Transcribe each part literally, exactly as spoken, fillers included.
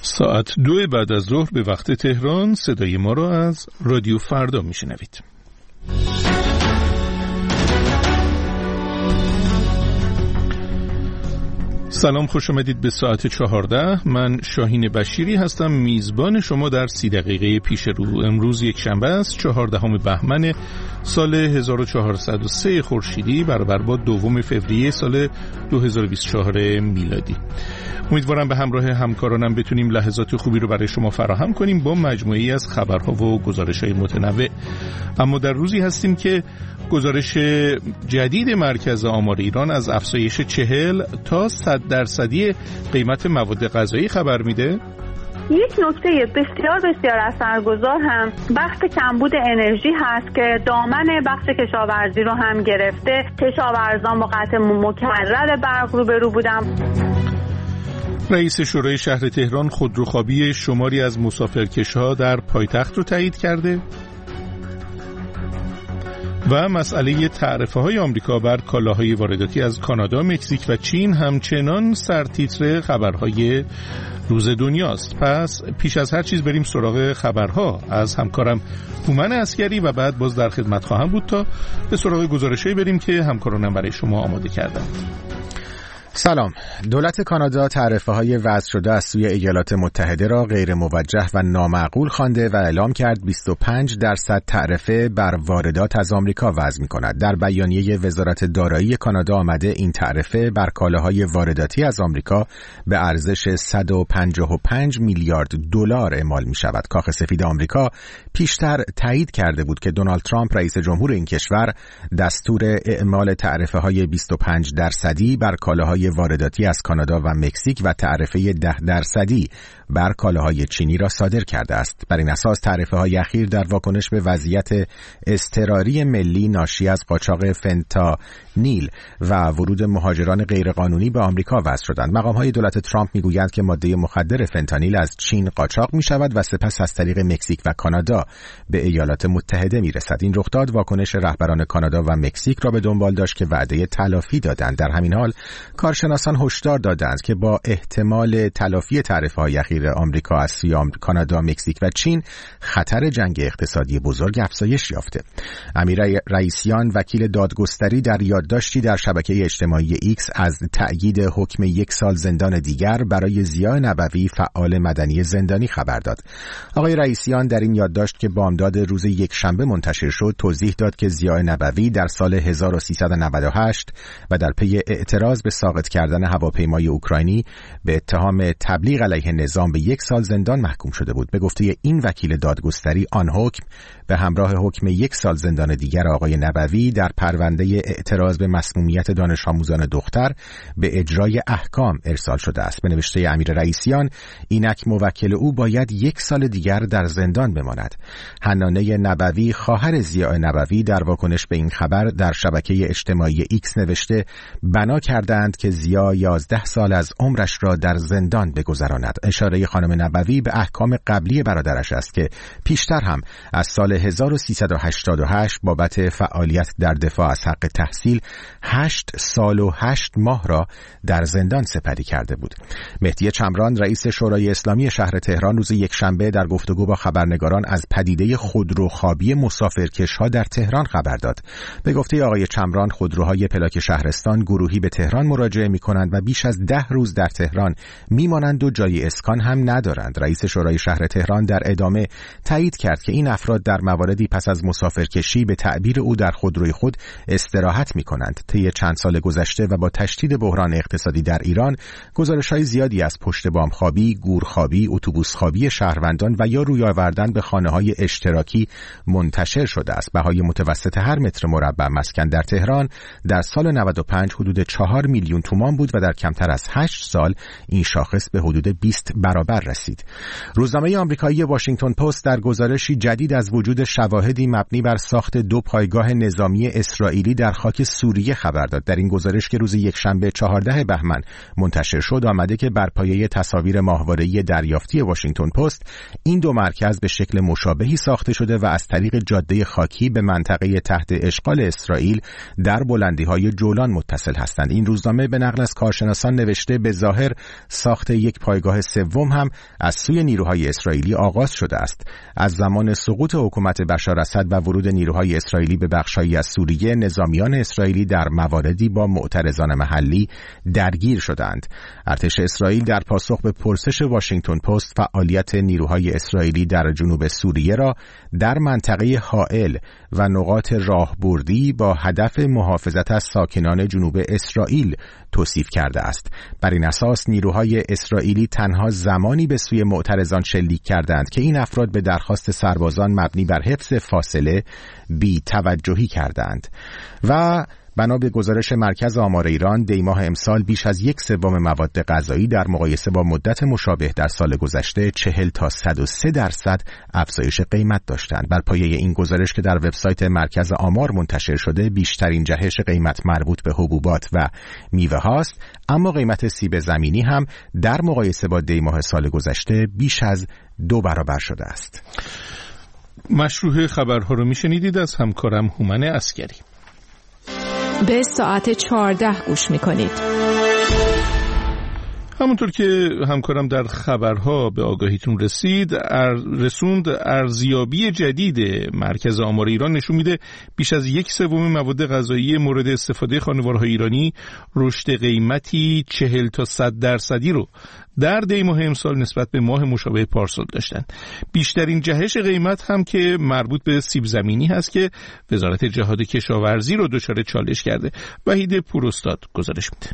ساعت دو بعد از ظهر به وقت تهران صدای ما را از رادیو فردا میشنوید. سلام، خوش آمدید به ساعت چهارده. من شاهین بشیری هستم، میزبان شما در سی دقیقه پیش رو. امروز یک شنبه است، چهاردهم بهمن سال هزار و چهارصد و سه خورشیدی برابر با دوم فوریه سال دو هزار و بیست و چهار میلادی. امیدوارم به همراه همکارانم بتونیم لحظات خوبی رو برای شما فراهم کنیم با مجموعه‌ای از خبرها و گزارش‌های متنوع. اما در روزی هستیم که گزارش جدید مرکز آمار ایران از افزایش چهل تا صد درصدی قیمت مواد غذایی خبر میده. یک نکته بسیار بسیار اثرگذار هم بحث کمبود انرژی هست که دامن بخش کشاورزی رو هم گرفته. کشاورزان با قطع مکرر برق روبرو بودن. رئیس شورای شهر تهران خودروخوابی شماری از مسافرکش‌ها در پایتخت رو تایید کرده. و مسئله تعرفه‌های آمریکا بر کالاهای وارداتی از کانادا، مکزیک و چین همچنان سرتیتر خبرهای روز دنیاست. پس پیش از هر چیز بریم سراغ خبرها از همکارم هومن عسکری و بعد باز در خدمت خواهم بود تا به سراغ گزارش‌هایی بریم که همکارانم برای شما آماده کردند. سلام. دولت کانادا تعرفه‌های وضع شده از سوی ایالات متحده را غیر موجه و نامعقول خوانده و اعلام کرد بیست و پنج درصد تعرفه بر واردات از آمریکا وضع می‌کند. در بیانیه وزارت دارایی کانادا آمده این تعرفه بر کالاهای وارداتی از آمریکا به ارزش صد و پنجاه و پنج میلیارد دلار اعمال می‌شود. کاخ سفید آمریکا پیشتر تایید کرده بود که دونالد ترامپ رئیس جمهور این کشور دستور اعمال تعرفه‌های بیست و پنج درصدی بر کالاهای وارداتی از کانادا و مکزیک و تعرفه ده درصدی بر کالاهای چینی را صادر کرده است. بر این اساس تعرفه‌های اخیر در واکنش به وضعیت اضطراری ملی ناشی از قاچاق فنتانیل و ورود مهاجران غیرقانونی به آمریکا وضع شدند. مقام‌های دولت ترامپ می‌گویند که ماده مخدر فنتانیل از چین قاچاق می‌شود و سپس از طریق مکزیک و کانادا به ایالات متحده می‌رسد. این رخداد واکنش رهبران کانادا و مکزیک را به دنبال داشت که وعده تلافی دادند. در همین حال کارشناسان هشدار دادند که با احتمال تلافی تعرفه‌های اخیر آمریکا از سوی کانادا، مکزیک و چین خطر جنگ اقتصادی بزرگ افزایش یافته. امیر رئیسیان وکیل دادگستری در یادداشتی در شبکه اجتماعی ایکس از تأیید حکم یک سال زندان دیگر برای ضیاء نبوی فعال مدنی زندانی خبر داد. آقای رئیسیان در این یادداشت که بامداد روز یک شنبه منتشر شد توضیح داد که ضیاء نبوی در سال هزار و سیصد و نود و هشت و در پی اعتراض به ساقط کردن هواپیمای اوکراینی به اتهام تبلیغ علیه نظام به یک سال زندان محکوم شده بود. به گفته این وکیل دادگستری آن حکم به همراه حکم یک سال زندان دیگر آقای نبوی در پرونده اعتراض به مسمومیت دانش آموزان دختر به اجرای احکام ارسال شده است. به نوشته امیر رئیسیان اینک موکل او باید یک سال دیگر در زندان بماند. حنانه نبوی خواهر ضیاء نبوی در واکنش به این خبر در شبکه اجتماعی ایکس نوشته بنا کردند که ضیاء یازده سال از عمرش را در زندان بگذراند. اشاره خانم نبوی به احکام قبلی برادرش است که پیشتر هم از سال هزار و سیصد و هشتاد و هشت بابت فعالیت در دفاع از حق تحصیل هشت سال و هشت ماه را در زندان سپری کرده بود. مهدی چمران رئیس شورای اسلامی شهر تهران روز یکشنبه در گفتگو با خبرنگاران از پدیده خودروخوابی مسافرکش‌ها در تهران خبر داد. به گفته آقای چمران خودروهای پلاک شهرستان گروهی به تهران مراجعه می‌کنند و بیش از ده روز در تهران میمانند و جای اسکان هم ندارند. رئیس شورای شهر تهران در ادامه تایید کرد که این افراد در مواردی پس از مسافرکشی به تعبیر او در خودروی خود استراحت می‌کنند. طی چند سال گذشته و با تشدید بحران اقتصادی در ایران گزارش‌های زیادی از پشت بام خوابی، گورخوابی، اتوبوس خوابی شهروندان و یا روی آوردن به خانه‌های اشتراکی منتشر شده است. بهای متوسط هر متر مربع مسکن در تهران در سال نود و پنج حدود چهار میلیون تومان بود و در کمتر از هشت سال این شاخص به حدود بیست برابر رسید. روزنامه آمریکایی واشنگتن پست در گزارشی جدید از وجود شواهدی مبنی بر ساخت دو پایگاه نظامی اسرائیلی در خاک سوریه خبر داد. در این گزارش که روز یکشنبه چهاردهم بهمن منتشر شد آمده که بر پایه تصاویر ماهواره‌ای دریافتی واشنگتن پست این دو مرکز به شکل مشابهی ساخته شده و از طریق جاده خاکی به منطقه تحت اشغال اسرائیل در بلندی‌های جولان متصل هستند. این روزنامه به به نقل از کارشناسان نوشته به ظاهر ساخت یک پایگاه سوم هم از سوی نیروهای اسرائیلی آغاز شده است. از زمان سقوط حکومت بشار اسد و ورود نیروهای اسرائیلی به بخش‌هایی از سوریه، نظامیان اسرائیلی در مواردی با معترضان محلی درگیر شدند. ارتش اسرائیل در پاسخ به پرسش واشنگتن پست فعالیت نیروهای اسرائیلی در جنوب سوریه را در منطقه حائل و نقاط راهبردی با هدف محافظت از ساکنان جنوب اسرائیل توصیف کرده است. بر این اساس نیروهای اسرائیلی تنها زمانی به سوی معترضان شلیک کردند که این افراد به درخواست سربازان مبنی بر حفظ فاصله بی توجهی کردند. و بنا به گزارش مرکز آمار ایران، دی ماه امسال بیش از یک سوم مواد غذایی در مقایسه با مدت مشابه در سال گذشته چهل تا صد و سه درصد افزایش قیمت داشتند. بر پایه این گزارش که در وبسایت مرکز آمار منتشر شده، بیشترین جهش قیمت مربوط به حبوبات و میوه هاست، اما قیمت سیب زمینی هم در مقایسه با دی ماه سال گذشته بیش از دو برابر شده است. مشروع خبرها رو میشنیدید از همکارم هومن عسکری. به ساعت چهارده گوش میکنید. همونطور که همکارم در خبرها به آگاهیتون رسید رسوند، ارزیابی جدید مرکز آمار ایران نشون میده بیش از یک سوم مواد غذایی مورد استفاده خانوارهای ایرانی رشد قیمتی چهل تا صد درصدی رو در دی ماه امسال نسبت به ماه مشابه پارسال داشتن. بیشترین جهش قیمت هم که مربوط به سیب زمینی هست که وزارت جهاد کشاورزی رو دچار چالش کرده. وحید پوراستاد گزارش میده.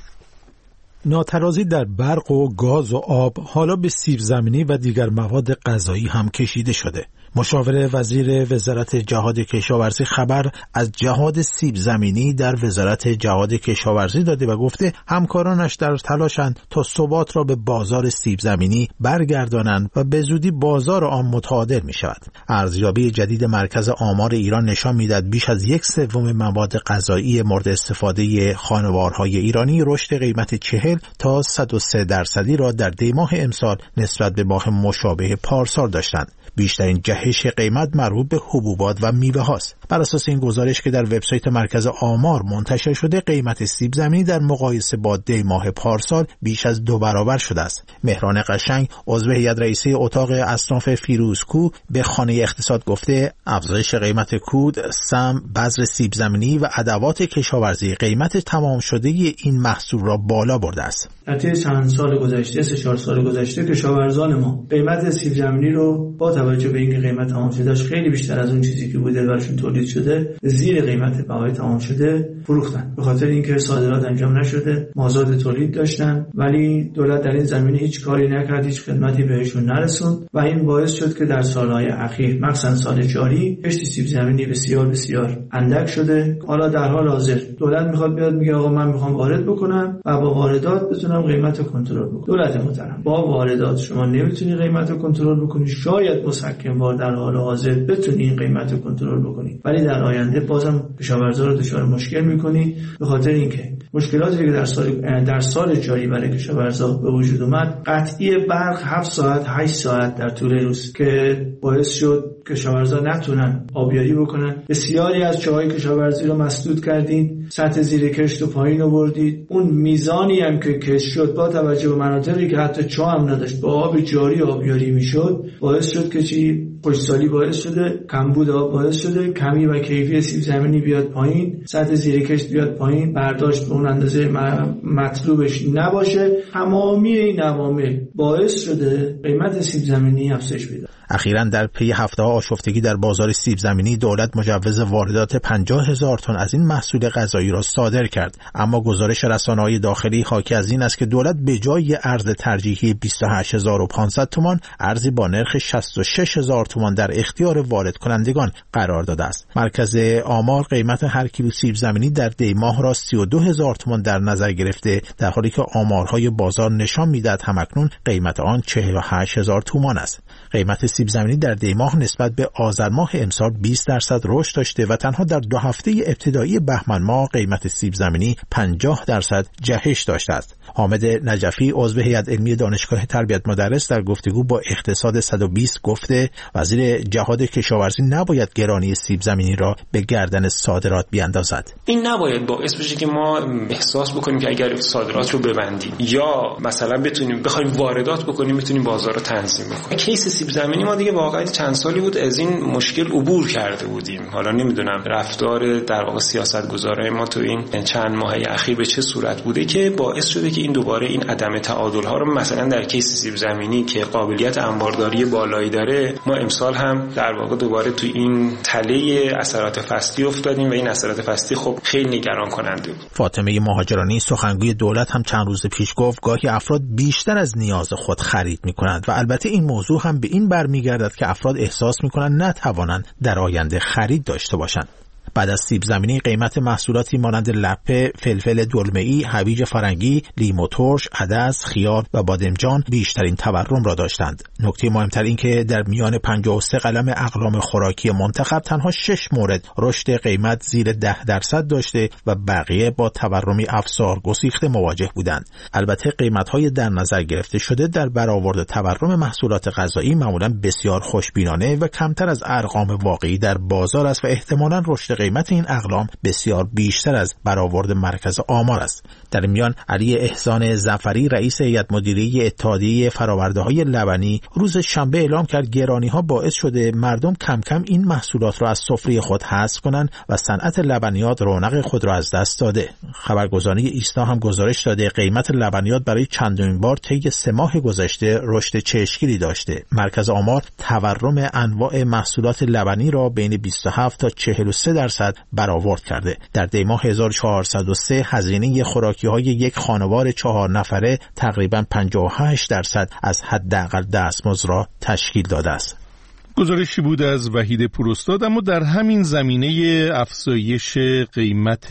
ناترازی در برق و گاز و آب حالا به سیب زمینی و دیگر مواد غذایی هم کشیده شده. مشاور وزیر وزارت جهاد کشاورزی خبر از جهاد سیب زمینی در وزارت جهاد کشاورزی داده و گفته همکارانش در تلاشند تا ثبات را به بازار سیب زمینی برگردانند و به زودی بازار آن متعادل می شود. ارزیابی جدید مرکز آمار ایران نشان می‌دهد بیش از یک سوم مواد غذایی مورد استفاده خانوارهای ایرانی رشد قیمت چهل تا صد و سه درصدی را در دی ماه امسال نسبت به ماه مشابه پارسال داشتند. بیشترین جهش قیمت مربوط به حبوبات و میوه هاست. بر اساس این گزارش که در وبسایت مرکز آمار منتشر شده، قیمت سیب زمینی در مقایسه با دی ماه پارسال بیش از دو برابر شده است. مهران قشنگ، عضو هیئت رئیسه اتاق اصناف فیروزکو، به خانه اقتصاد گفته افزایش قیمت کود، سم، بذر سیب زمینی و ادوات کشاورزی قیمت تمام شده این محصول را بالا برده است. در طی چند سال گذشته، سه چهار سال گذشته، کشاورزان ما قیمت سیب زمینی رو با توجه به اینکه قیمت تمام شدهش خیلی بیشتر از اون چیزی که بوده براشون تولید شده، زیر قیمت بهای تمام شده فروختن. به خاطر اینکه صادرات انجام نشده، مازاد تولید داشتن، ولی دولت در این زمینه هیچ کاری نکرد، هیچ خدمتی بهشون نرسوند و این باعث شد که در سالهای اخیر، مخصوصا سال جاری، کشت سیب زمینی بسیار بسیار اندک شده. حالا در حال حاضر دولت میخواد بیاد میگه آقا من میخوام وارد بکنم و با واردات بتونم قیمت رو کنترل بکنم. دولت محترم، با واردات شما نمیتونی قیمت رو کنترل بکنی. شاید مسکن وار در حال حاضر بتونی این قیمت رو کنترل بکنی، ولی در آینده بازم کشاورزا رو دچار مشکل میکنی، به خاطر اینکه مشکلاتی که در سال در سال جاری برای کشاورزا به وجود اومد، قطعی برق هفت ساعت هشت ساعت در طول روز که باعث شد کشاورزا نتونن آبیاری بکنن. بسیاری از چاهای کشاورزی رو مسدود کردین، سطح زیر کشت رو پایین آوردید. اون میزانی هم که کشت شد با توجه به مناطقی که حتی چاه هم نداشت با آب جاری آبیاری میشد، باعث شد که چی خشکسالی باعث شده، کمبود آب باعث شده، کمی و کیفی سیب زمینی بیاد پایین، سطح زیر کشت بیاد پایین، برداشت به اون اندازه مطلوبش نباشه. تمامی این عوامل باعث شده قیمت سیب زمینی افزایش پیدا. اخیراً در پی هفته‌ها آشفتگی در بازار سیب زمینی، دولت مجوز واردات پنجاه هزار تن از این محصول غذایی را صادر کرد. اما گزارش رسانه‌های داخلی حاکی از این است که دولت به جای ارز ترجیحی بیست و هشت هزار و پانصد تومان، ارزی با نرخ شصت و شش هزار تومان در اختیار وارد کنندگان قرار داده است. مرکز آمار قیمت هر کیلو سیب زمینی در دی ماه را سی و دو هزار تومان در نظر گرفته، در حالی که آمارهای بازار نشان می‌دهد همکنون قیمت آن چهل و هشت هزار تومان است. قیمت سیب زمینی در دی ماه نسبت به آذر ماه امسال بیست درصد رشد داشته و تنها در دو هفته ابتدایی بهمن ماه قیمت سیب زمینی پنجاه درصد جهش داشته است. حامد نجفی عضو هیئت علمی دانشگاه تربیت مدرس در گفتگو با اقتصاد صد و بیست گفته وزیر جهاد کشاورزی نباید گرانی سیب زمینی را به گردن صادرات بیاندازد. این نباید باعث بشه که ما احساس بکنیم که اگر صادرات رو ببندیم یا مثلا بتونیم بخوایم واردات بکنیم میتونیم بازار رو تنظیم بکنیم. کیس سیب زمینی ما دیگه واقعا چند سالی بود از این مشکل عبور کرده بودیم. حالا نمیدونم رفتار در واقع سیاستگزارای ما تو این چند ماه اخیر به چه صورت بوده که باعث شده که این دوباره این عدم تعادل ها رو مثلا در کیس سیب زمینی که قابلیت انبارداری بالایی داره ما امسال هم در واقع دوباره تو این تله اثرات فصلی افتادیم و این اثرات فصلی خب خیلی نگران کننده بود. فاطمه مهاجرانی سخنگوی دولت هم چند روز پیش گفت گاهی افراد بیشتر از نیاز خود خرید می‌کنند و البته این موضوع هم به این برمیگردد که افراد احساس می‌کنند نتوانند در آینده خرید داشته باشند. بعد از سیب زمینی قیمت محصولاتی مانند لپه، فلفل دلمه‌ای، هویج فرنگی، لیمو ترش، عدس، خیار و بادمجان بیشترین تورم را داشتند. نکته مهمتر این که در میان پنجاه و سه قلم اقلام خوراکی منتخب تنها شش مورد رشد قیمت زیر ده درصد داشته و بقیه با تورمی افزار گسیخته مواجه بودند. البته قیمت‌های در نظر گرفته شده در برآورد تورم محصولات غذایی معمولاً بسیار خوشبینانه و کمتر از ارقام واقعی در بازار است و احتمالاً رشد قیمت این اقلام بسیار بیشتر از برآورد مرکز آمار است. در این میان علی احسان ظفری رئیس هیئت مدیره اتحادیه فرآورده‌های لبنی روز شنبه اعلام کرد گرانی‌ها باعث شده مردم کم کم این محصولات را از سفره خود حذف کنند و صنعت لبنیات رونق خود را از دست داده. خبرگزاری ایسنا هم گزارش داده قیمت لبنیات برای چندمین بار طی سه ماه گذشته رشد چشمگیری داشته. مرکز آمار تورم انواع محصولات لبنی را بین بیست و هفت تا چهل و سه درصد برآورد کرده. در دی ماه هزار و چهارصد و سه هزینه خوراکی‌های یک خانوار چهار نفره تقریباً پنجاه و هشت درصد از حداقل دستمزد را تشکیل داده است. گزارشی بود از وحید پوراستاد. اما در همین زمینه افزایش قیمت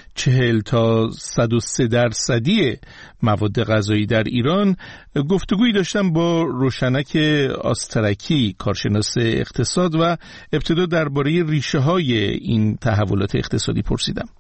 چهل تا صد و سه درصدی مواد غذایی در ایران گفتگویی داشتم با روشنک آسترکی کارشناس اقتصاد و ابتدا درباره ریشه‌های این تحولات اقتصادی پرسیدم.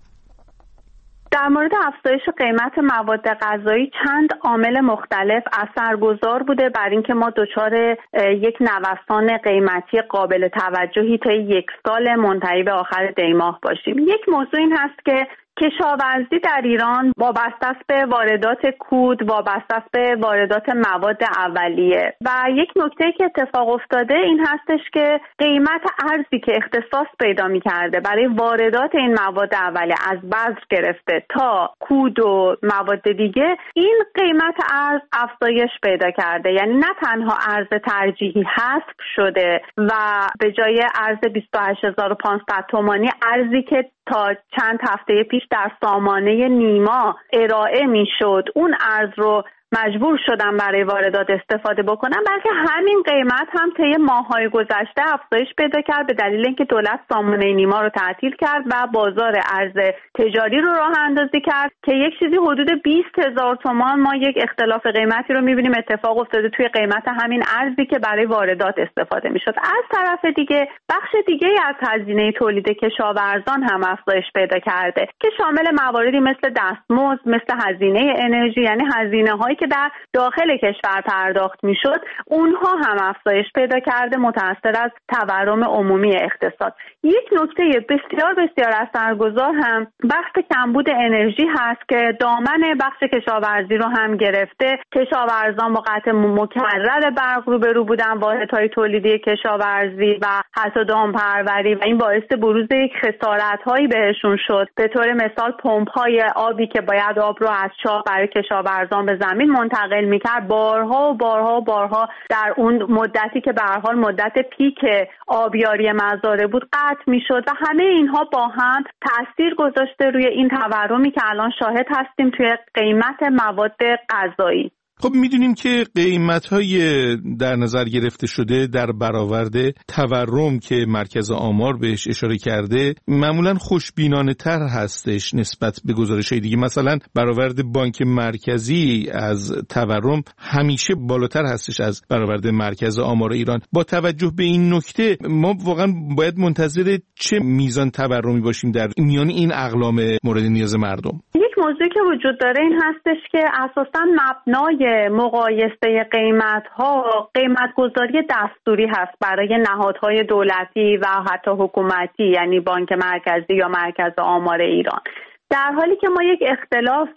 در مورد افزایش قیمت مواد غذایی چند عامل مختلف اثرگذار بوده بر اینکه ما دچار یک نوسان قیمتی قابل توجهی تا یک سال منتهی به آخر دی ماه باشیم. یک موضوع این هست که کشاورزی در ایران وابسته است به واردات کود، وابسته است به واردات مواد اولیه و یک نکته که اتفاق افتاده این هستش که قیمت ارزی که اختصاص پیدا می‌کرده برای واردات این مواد اولیه از بذر گرفته تا کود و مواد دیگه، این قیمت ارز افزایش پیدا کرده. یعنی نه تنها ارز ترجیحی حذف شده و به جای ارز بیست و هشت هزار و پانصد تومانی ارزی که تا چند هفته پیش در سامانه نیما ارائه میشد اون ارز رو مجبور شدن برای واردات استفاده بکنن، بلکه همین قیمت هم طی ماه‌های گذشته افزایش پیدا کرد به دلیل اینکه دولت سامانه نیما رو تعطیل کرد و بازار ارز تجاری رو راه اندازی کرد که یک چیزی حدود بیست هزار تومان ما یک اختلاف قیمتی رو می‌بینیم اتفاق افتاده توی قیمت همین ارزی که برای واردات استفاده می‌شد. از طرف دیگه بخش دیگه از هزینه تولید کشاورزان هم افزایش پیدا کرده که شامل مواردی مثل دستمزد، مثل هزینه انرژی، یعنی هزینه‌های که در داخل کشور پرداخت میشد اونها هم افزایش پیدا کرده متأثر از تورم عمومی اقتصاد. یک نکته بسیار بسیار اثرگذار هم بحث کمبود انرژی هست که دامن بخش کشاورزی رو هم گرفته. کشاورزان با قطع مکرر برق روبرو بودن، واحدهای تولیدی کشاورزی و حتی دامپروری و این باعث بروز یک خسارت‌هایی بهشون شد. به طور مثال پمپ‌های آبی که باید آب رو از چاه برای کشاورزان به زمین منتقل میکرد بارها و بارها و بارها در اون مدتی که به هر حال مدت پیک آبیاری مزارع بود قطع میشد و همه اینها با هم تاثیر گذاشته روی این تورمی که الان شاهد هستیم توی قیمت مواد غذایی. خب میدونیم که قیمت‌های در نظر گرفته شده در برآورد تورم که مرکز آمار بهش اشاره کرده معمولاً خوشبینانه تر هستش نسبت به گزارش‌های دیگه. مثلا برآورد بانک مرکزی از تورم همیشه بالاتر هستش از برآورد مرکز آمار ایران. با توجه به این نکته ما واقعاً باید منتظر چه میزان تورمی باشیم در میان این اقلام مورد نیاز مردم؟ یک موضوعی که وجود داره این هستش که اساساً مبنای مقایسه قیمت‌ها قیمت گذاری دستوری هست برای نهادهای دولتی و حتی حکومتی، یعنی بانک مرکزی یا مرکز آمار ایران. در حالی که ما یک اختلاف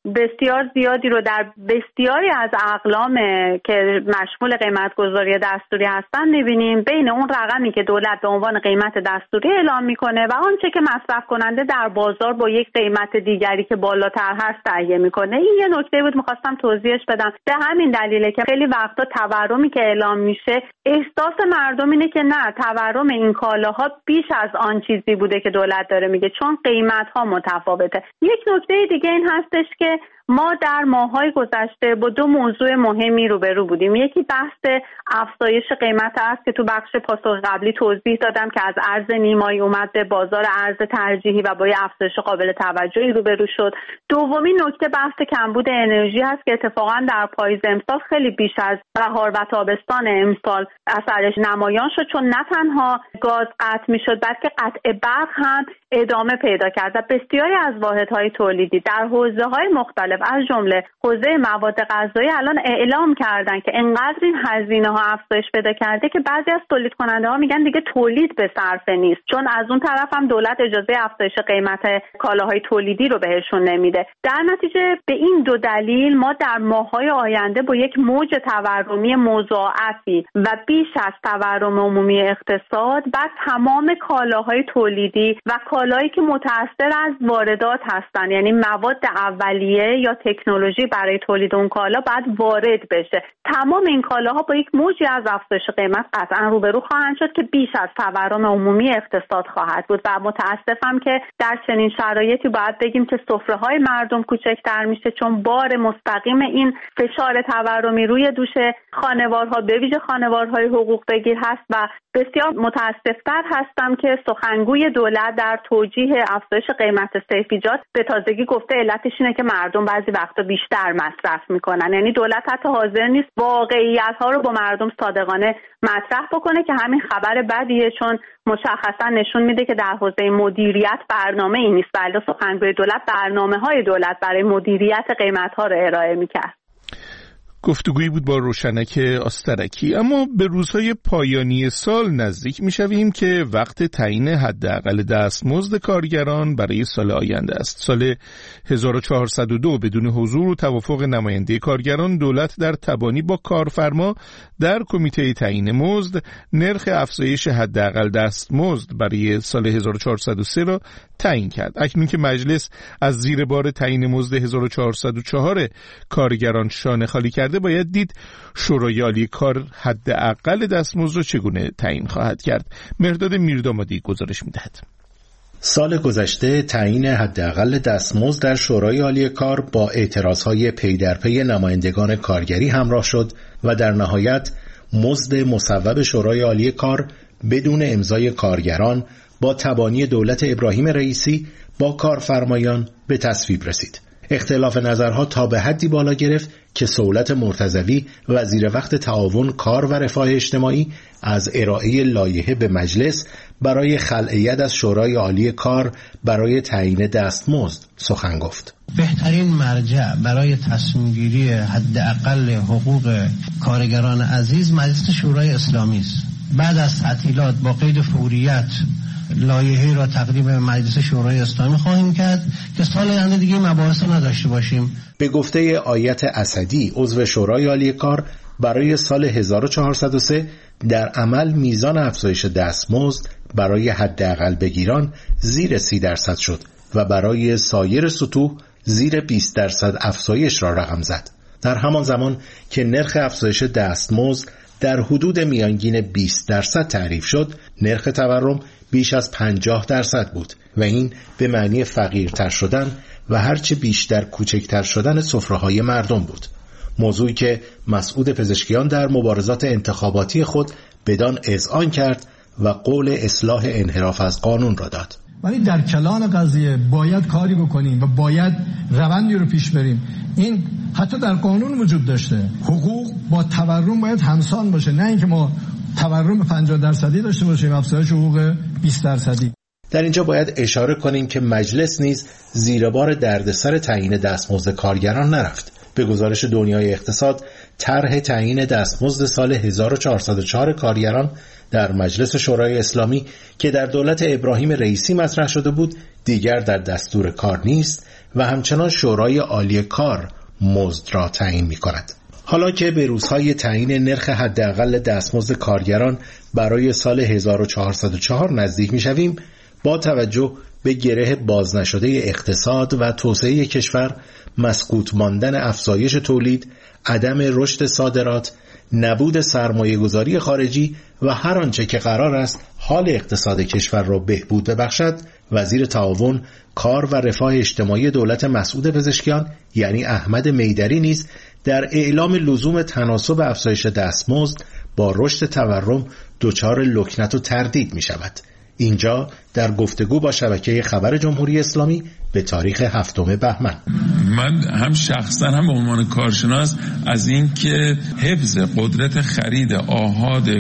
بسیار زیادی رو در بسیاری از اقلام که مشمول قیمت گذاری دستوری هستن می‌بینیم بین اون رقمی که دولت به عنوان قیمت دستوری اعلام میکنه و آنچه که مصرف کننده در بازار با یک قیمت دیگری که بالاتر هست تهیه میکنه. این یه نکته بود میخواستم توضیحش بدم. به همین دلیله که خیلی وقتا تورمی که اعلام میشه احساس مردم اینه که نه، تورم این کالاها بیش از آن چیزی بوده که دولت داره میگه، چون قیمت‌ها متفاوته. یک نکته دیگه این هستش که ما در ماه‌های گذشته با دو موضوع مهمی روبرو بودیم. یکی بحث افزایش قیمت است که تو بخش پاسخ قبلی توضیح دادم که از ارز نیمایی اومد به بازار ارز ترجیحی و با یه افزایش قابل توجهی روبرو شد. دومین نکته بحث کمبود انرژی هست که اتفاقا در پاییز امسال خیلی بیش از بهار و تابستان امسال اثرش نمایان شد، چون نه تنها گاز قطع می‌شد بلکه قطع برق هم ادامه پیدا کرد و بسیاری از واحدهای تولیدی در حوزه‌های مختلف از جمله حوزه مواد غذایی الان اعلام کردن که انقدر این هزینه ها افزایش پیدا کرده که بعضی از تولید کننده ها میگن دیگه تولید به صرفه نیست، چون از اون طرف هم دولت اجازه افزایش قیمت کالاهای تولیدی رو بهشون نمیده. در نتیجه به این دو دلیل ما در ماه‌های آینده با یک موج تورمی مضاعفی و بیش از تورم عمومی اقتصاد بر تمام کالاهای تولیدی و کالایی که متأثر از واردات هستن، یعنی مواد اولیه یا تکنولوژی برای تولید اون کالا باید وارد بشه. تمام این کالاها با یک موجی از افزایش قیمت قطعا روبرو خواهند شد که بیش از تورم عمومی اقتصاد خواهد بود و متاسفم که در چنین شرایطی باید بگیم که سفره‌های مردم کوچکتر میشه، چون بار مستقیم این فشار تورمی روی دوش خانوارها به ویژه خانوارهای حقوق بگیر هست و بسیار متاسف‌تر هستم که سخنگوی دولت در توجیه افزایش قیمت سیفیجات به تازگی گفته علتش اینه که مردم بعضی وقتا بیشتر مصرف میکنن. یعنی دولت حتی حاضر نیست واقعیت‌ها رو با مردم صادقانه مطرح بکنه که همین خبر بدیه، چون مشخصا نشون میده که در حوزه مدیریت برنامه ای نیست، بلکه سخنگوی دولت برنامه‌های دولت برای مدیریت قیمت‌ها رو ارائه میکرد. گفتگویی بود با روشنک آسترکی. اما به روزهای پایانی سال نزدیک میشویم که وقت تعیین حداقل دستمزد کارگران برای سال آینده است. سال هزار و چهارصد و دو بدون حضور و توافق نماینده کارگران، دولت در تبانی با کارفرما در کمیته تعیین مزد نرخ افزایش حداقل دستمزد برای سال هزار و چهارصد و سه را تعیین کرد. اکنون که مجلس از زیر بار تعیین مزد هزار و چهارصد و چهار کارگران شانه خالی کرده، باید دید شورای عالی کار حداقل دستمزد را چگونه تعیین خواهد کرد. مهرداد میردامادی گزارش می‌دهد. سال گذشته تعیین حداقل دستمزد در شورای عالی کار با اعتراضهای پی در پی نمایندگان کارگری همراه شد و در نهایت مزد مصوب شورای عالی کار بدون امضای کارگران با تبانی دولت ابراهیم رئیسی با کارفرمایان به تصویب رسید. اختلاف نظرها تا به حدی بالا گرفت که سهولت مرتضوی وزیر وقت تعاون کار و رفاه اجتماعی از ارائه لایحه به مجلس برای خلع ید از شورای عالی کار برای تعیین دستمزد سخن گفت. بهترین مرجع برای تصمیم گیری حداقل حقوق کارگران عزیز مجلس شورای اسلامی است. بعد از تعطیلات با قید فوریت لایحه را تقدیم مجلس شورای اسلامی خواهیم کرد که سال آینده دیگه مباحث نداشته باشیم. به گفته آیت اسدی عضو شورای عالی کار، برای سال هزار و چهارصد و سه در عمل میزان افزایش دستمزد برای حداقل بگیران زیر سی درصد شد و برای سایر سطوح زیر بیست درصد افزایش را رقم زد. در همان زمان که نرخ افزایش دستمزد در حدود میانگین بیست درصد تعریف شد، نرخ تورم بیش از پنجاه درصد بود و این به معنی فقیرتر شدن و هرچه بیشتر کوچکتر شدن سفره‌های مردم بود. موضوعی که مسعود پزشکیان در مبارزات انتخاباتی خود بدان اذعان کرد و قول اصلاح انحراف از قانون را داد. ولی در کلان قضیه باید کاری بکنیم و باید روندی رو پیش بریم. این حتی در قانون وجود داشته. حقوق با تورم باید همسان باشه، نه اینکه ما تورم پنجاه درصدی داشته باشیم افزایش حقوق بیست درصدی. در اینجا باید اشاره کنیم که مجلس نیز زیر بار دردسر تعیین دستمزد کارگران نرفت. به گزارش دنیای اقتصاد، طرح تعیین دستمزد سال هزار و چهارصد و چهار کارگران در مجلس شورای اسلامی که در دولت ابراهیم رئیسی مطرح شده بود دیگر در دستور کار نیست و همچنان شورای عالی کار مزد را تعیین می کند. حالا که به روزهای تعیین نرخ حداقل دستمزد کارگران برای سال هزار و چهارصد و چهار نزدیک می شویم، با توجه به گره باز نشده اقتصاد و توسعه کشور، مسکوت ماندن افزایش تولید، عدم رشد صادرات، نبود سرمایه گذاری خارجی و هر آنچه که قرار است حال اقتصاد کشور را بهبود ببخشد، وزیر تعاون، کار و رفاه اجتماعی دولت مسعود پزشکیان یعنی احمد میدری نیز در اعلام لزوم تناسب افزایش دستمزد با رشد تورم دچار لکنت و تردید می شود. اینجا در گفتگو با شبکه خبر جمهوری اسلامی به تاریخ هفتم بهمن، من هم شخصا هم به عنوان کارشناس از این که حفظ قدرت خرید آحاد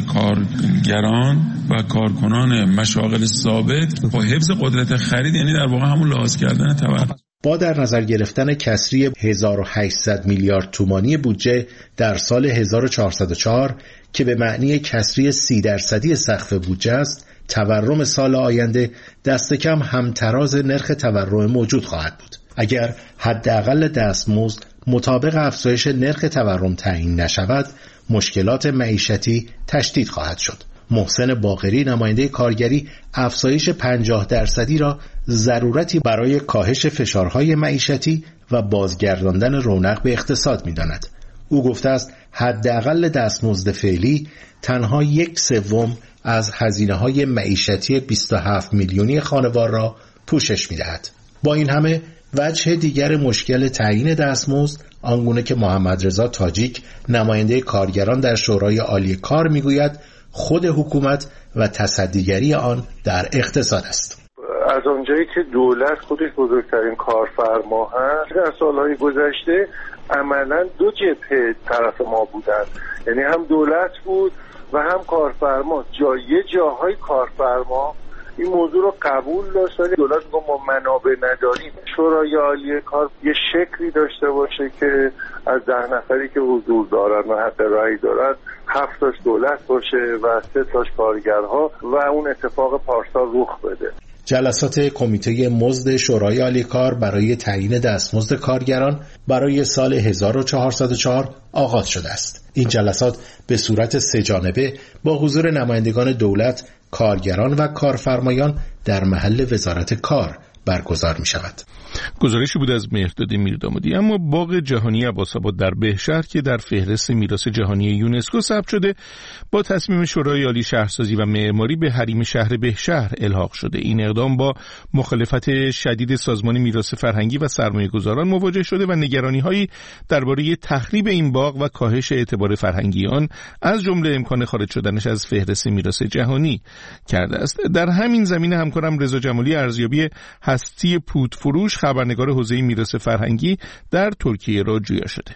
کارگران و کارکنان مشاغل ثابت با حفظ قدرت خرید یعنی در واقع همون لحاظ کردن تورم با در نظر گرفتن کسری هزار و هشتصد میلیارد تومانی بودجه در سال هزار و چهارصد و چهار که به معنی کسری سی درصدی سقف بودجه است، تورم سال آینده دست کم همتراز نرخ تورم موجود خواهد بود. اگر حداقل دستمزد مطابق افزایش نرخ تورم تعیین نشود، مشکلات معیشتی تشدید خواهد شد. محسن باقری نماینده کارگری افزایش پنجاه درصدی را ضرورتی برای کاهش فشارهای معیشتی و بازگرداندن رونق به اقتصاد می‌داند. او گفته است حداقل دستمزد فعلی تنها یک سوم از هزینه‌های معیشتی بیست و هفت میلیونی خانوار را پوشش می‌دهد. با این همه وجه دیگر مشکل تعیین دستمزد آنگونه که محمد رضا تاجیک نماینده کارگران در شورای عالی کار می‌گوید خود حکومت و تصدیگری آن در اقتصاد است. از آنجایی که دولت خودش بزرگترین کارفرما هست، در سالهای گذشته عملاً دو جبهه طرف ما بودند، یعنی هم دولت بود و هم کارفرما. جای جاهای کارفرما این موضوع رو قبول داشت ولی دولت میگه ما منابع نداریم. شورای عالی کار یه شکلی داشته باشه که از ده نفری که حضور دارن و حق رأی دارن هفت تاش دولت باشه و سه تاش کارگرها و اون اتفاق پارسال رخ بده. جلسات کمیته مزد شورای عالی کار برای تعیین دستمزد کارگران برای سال هزار و چهارصد و چهار آغاز شده است. این جلسات به صورت سه جانبه با حضور نمایندگان دولت، کارگران و کارفرمایان در محل وزارت کار برگزار می شود. گزارشی بود از مهرداد میردامادی. اما باغ جهانی عباس‌آباد در بهشهر که در فهرست میراث جهانی یونسکو ثبت شده، با تصمیم شورای عالی شهرسازی و معماری به حریم شهر بهشهر الحاق شده. این اقدام با مخالفت شدید سازمان میراث فرهنگی و سرمایه‌گذاران مواجه شده و نگرانی‌هایی درباره تخریب این باغ و کاهش اعتبار فرهنگی آن از جمله امکان خارج شدنش از فهرست میراث جهانی کرده است. در همین زمینه همکارم رضا جمالی ارزیابی هستی پودفروش، خبرنگار حوزه میراث فرهنگی در ترکیه را جویا شده.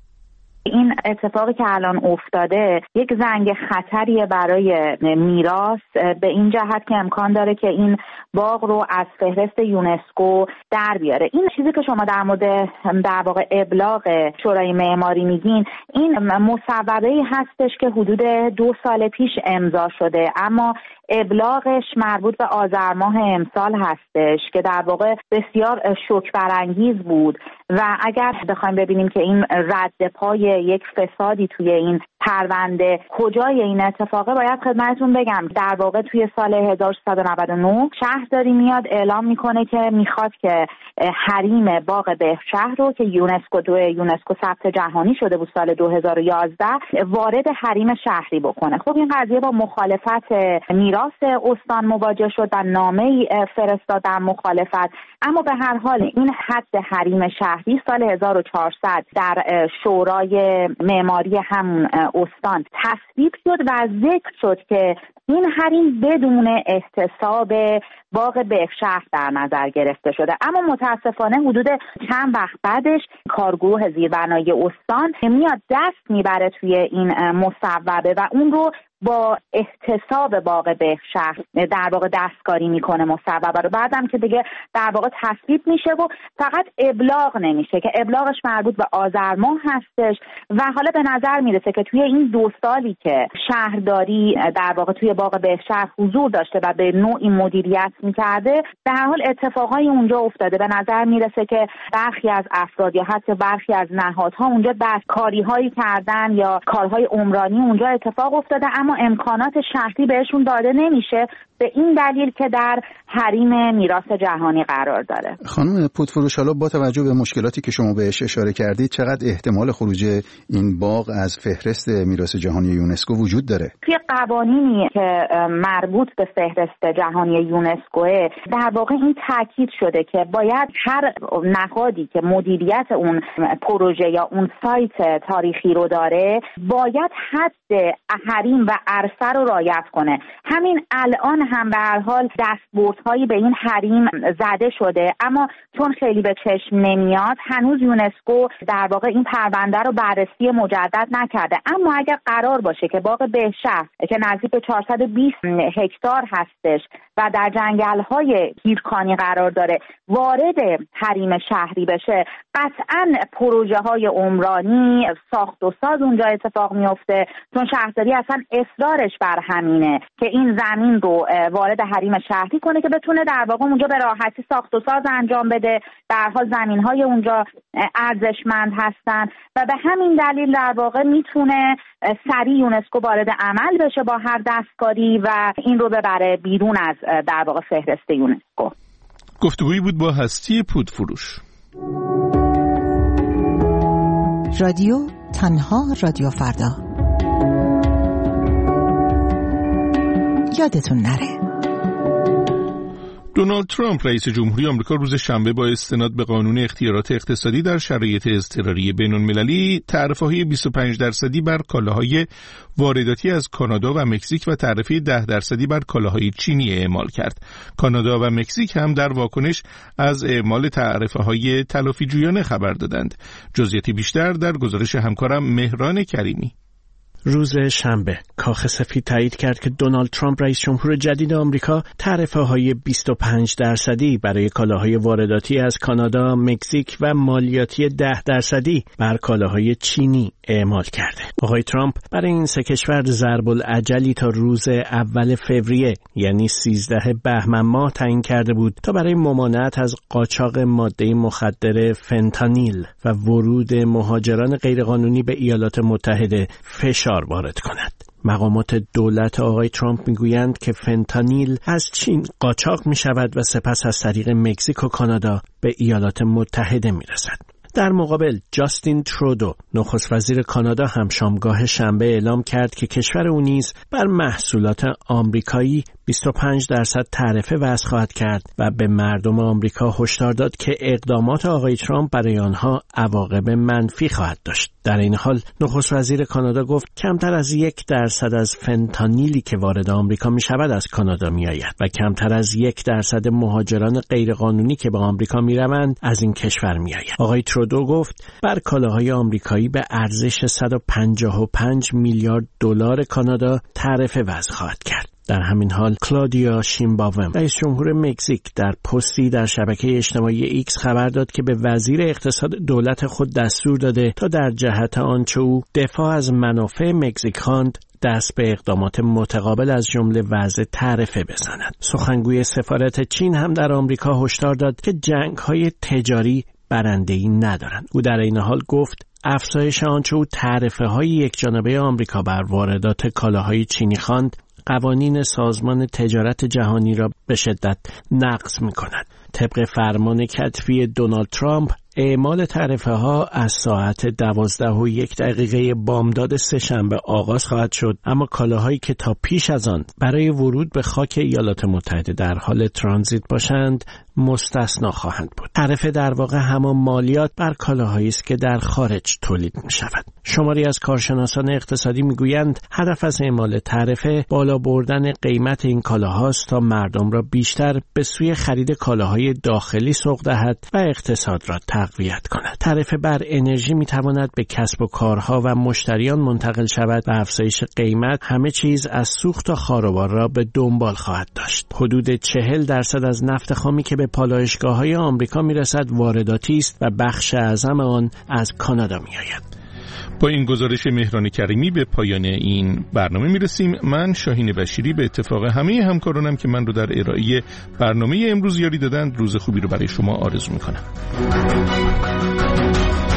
این اتفاقی که الان افتاده یک زنگ خطریه برای میراث، به این جهت که امکان داره که این باغ رو از فهرست یونسکو در بیاره. این چیزی که شما در مورد در واقع ابلاغ شورای معماری میگین، این مصوبه‌ای هستش که حدود دو سال پیش امضا شده، اما ابلاغش مربوط به آذر ماه امسال هستش که در واقع بسیار شوک برانگیز بود و اگر بخوایم ببینیم که این رد پای یک فسادی توی این پرونده کجای این اتفاقه، باید خدمتتون بگم در واقع توی سال هزار و سیصد و نود و نه شهرداری میاد اعلام میکنه که میخواد که حریم باغ بهشهر رو که یونسکو دو یونسکو ثبت جهانی شده بود سال دو هزار و یازده وارد حریم شهری بکنه. خب این قضیه با مخالفت میراث استان مواجه شد و نامه‌ای فرستاد در مخالفت، اما به هر حال این حد حریم شهری سال هزار و چهارصد در شورای معماری همون استان تصویب شد و ذکر شد که این حریم بدون احتساب باغ بهشهر در نظر گرفته شده. اما متاسفانه حدود چند وقت بعدش کارگروه زیربنایی استان میاد دست میبره توی این مصوبه و اون رو با احتساب باغ بهشهر در واقع دستکاری میکنه مصوبه رو. بعدم که دیگه در واقع تصویب میشه و فقط ابلاغ نمیشه که ابلاغش مربوط به آذر ماه هستش و حالا به نظر میرسه که توی این دو سالی که شهرداری در واقع توی باغ بهشهر حضور داشته و به نوعی مدیریت میکرده به هر حال اتفاقای اونجا افتاده. به نظر میرسه که برخی از افراد یا حتی برخی از نهادها اونجا دستکاری هایی کردن یا کارهای عمرانی اونجا اتفاق افتاده، اما امکانات شهری بهشون داده نمیشه به این دلیل که در حریم میراث جهانی قرار داره. خانم پودفروش، حالا با توجه به مشکلاتی که شما بهش اشاره کردید چقدر احتمال خروج این باغ از فهرست میراث جهانی یونسکو وجود داره؟ توی قوانینی که مربوط به فهرست جهانی یونسکو در واقع این تاکید شده که باید هر نهادی که مدیریت اون پروژه یا اون سایت تاریخی رو داره باید حد حریم و عرصه رو رعایت کنه. همین الان هم به هر حال دستبردهایی به این حریم زده شده، اما چون خیلی به چشم نمیاد هنوز یونسکو در واقع این پرونده رو بررسی مجدد نکرده. اما اگر قرار باشه که باغ بهشهر که نزدیک به چهارصد و بیست هکتار هستش و در جنگل‌های هیرکانی قرار داره وارد حریم شهری بشه، قطعاً پروژه‌های عمرانی ساخت و ساز اونجا اتفاق میفته، چون شهرداری اصلا اصرارش بر همینه که این زمین رو وارد حریم شهری کنه که بتونه در واقع اونجا به راحتی ساخت و ساز انجام بده. به هر حال زمین‌های اونجا ارزشمند هستن و به همین دلیل در واقع میتونه سریع یونسکو وارد عمل بشه با هر دستکاری و این رو ببره بیرون از در واقع فهرست یونسکو. گفتگویی بود با هستی پودفروش. رادیو تنها رادیو فردا. یادتون نره دونالد ترامپ رئیس جمهوری آمریکا روز شنبه با استناد به قانون اختیارات اقتصادی در شرایط اضطراری بین‌المللی تعرفه‌های بیست و پنج درصدی بر کالاهای وارداتی از کانادا و مکزیک و تعرفه ده درصدی بر کالاهای چینی اعمال کرد. کانادا و مکزیک هم در واکنش از اعمال تعرفه‌های تلافی‌جویانه خبر دادند. جزئیاتی بیشتر در گزارش همکارم مهران کریمی. روز شنبه کاخ سفید تایید کرد که دونالد ترامپ رئیس جمهور جدید آمریکا تعرفه‌های بیست و پنج درصدی برای کالاهای وارداتی از کانادا، مکزیک و مالیاتی ده درصدی بر کالاهای چینی اعمال کرده. آقای ترامپ برای این سه کشور ضرب العجلی تا روز اول فوریه یعنی سیزده بهمن ماه تعیین کرده بود تا برای ممانعت از قاچاق ماده مخدر فنتانیل و ورود مهاجران غیرقانونی به ایالات متحده فشار وارد کند. مقامات دولت آقای ترامپ میگویند که فنتانیل از چین قاچاق می شود و سپس از طریق مکزیک و کانادا به ایالات متحده می رسد. در مقابل جاستین ترودو نخست وزیر کانادا هم شامگاه شنبه اعلام کرد که کشور او نیز بر محصولات آمریکایی بیست و پنج درصد تعرفه وضع خواهد کرد و به مردم آمریکا هشدار داد که اقدامات آقای ترامپ برای آنها عواقب منفی خواهد داشت. در این حال نخست وزیر کانادا گفت کمتر از یک درصد از فنتانیلی که وارد آمریکا می شود از کانادا می آید و کمتر از یک درصد مهاجران غیرقانونی که به آمریکا می روند از این کشور می آید. آقای ترودو گفت بر کالاهای آمریکایی به ارزش صد و پنجاه و پنج میلیارد دلار کانادا تعرفه وضع خواهد کرد. در همین حال کلادیا شینباوم رئیس جمهور مکزیک در پستی در شبکه اجتماعی ایکس خبر داد که به وزیر اقتصاد دولت خود دستور داده تا در جهت آنچه او دفاع از منافع مکزیک خواند دست به اقدامات متقابل از جمله وضع تعرفه بزند. سخنگوی سفارت چین هم در آمریکا هشدار داد که جنگ‌های تجاری برنده‌ای ندارند. او در این حال گفت افزایش آنچه او تعرفه‌های یکجانبه آمریکا بر واردات کالاهای چینی خواند قوانین سازمان تجارت جهانی را به شدت نقض می‌کند. طبق فرمان کتبی دونالد ترامپ اعمال تعرفه ها از ساعت دوازده و یک دقیقه بامداد سه‌شنبه آغاز خواهد شد، اما کالاهایی که تا پیش از آن برای ورود به خاک ایالات متحده در حال ترانزیت باشند مستثنا خواهند بود. تعرفه در واقع همان مالیات بر کالاهایی است که در خارج تولید می شود. شماری از کارشناسان اقتصادی می گویند هدف از اعمال تعرفه بالا بردن قیمت این کالاهاست تا مردم را بیشتر به سوی خرید کالاهای داخلی سوق دهد و اقتصاد را تقویت کند. تعرفه بر انرژی می تواند به کسب و کارها و مشتریان منتقل شود و افزایش قیمت همه چیز از سوخت تا خاروبار را به دنبال خواهد داشت. حدود چهل درصد از نفت خامی که به پالایشگاه‌های آمریکا میرسد وارداتی است و بخش اعظم آن از کانادا میآید. با این گزارش مهران کریمی به پایان این برنامه میرسیم. من شاهین بشیری به اتفاق همه همکارانم که من رو در ارائه برنامه امروز یاری دادند روز خوبی رو برای شما آرزو میکنم.